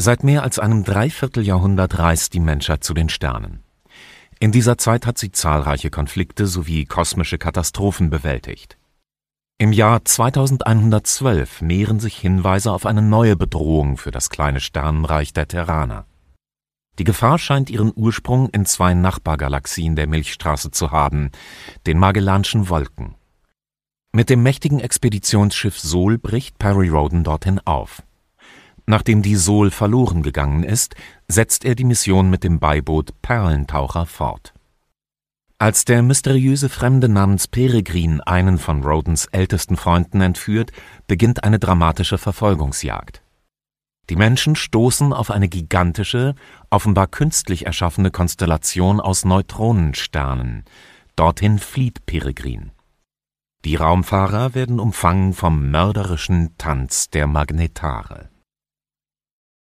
Seit mehr als einem Dreivierteljahrhundert reist die Menschheit zu den Sternen. In dieser Zeit hat sie zahlreiche Konflikte sowie kosmische Katastrophen bewältigt. Im Jahr 2112 mehren sich Hinweise auf eine neue Bedrohung für das kleine Sternenreich der Terraner. Die Gefahr scheint ihren Ursprung in zwei Nachbargalaxien der Milchstraße zu haben, den Magellanschen Wolken. Mit dem mächtigen Expeditionsschiff Sol bricht Perry Rhodan dorthin auf. Nachdem die Sol verloren gegangen ist, setzt er die Mission mit dem Beiboot Perlentaucher fort. Als der mysteriöse Fremde namens Peregrin einen von Rhodans ältesten Freunden entführt, beginnt eine dramatische Verfolgungsjagd. Die Menschen stoßen auf eine gigantische, offenbar künstlich erschaffene Konstellation aus Neutronensternen. Dorthin flieht Peregrin. Die Raumfahrer werden umfangen vom mörderischen Tanz der Magnetare.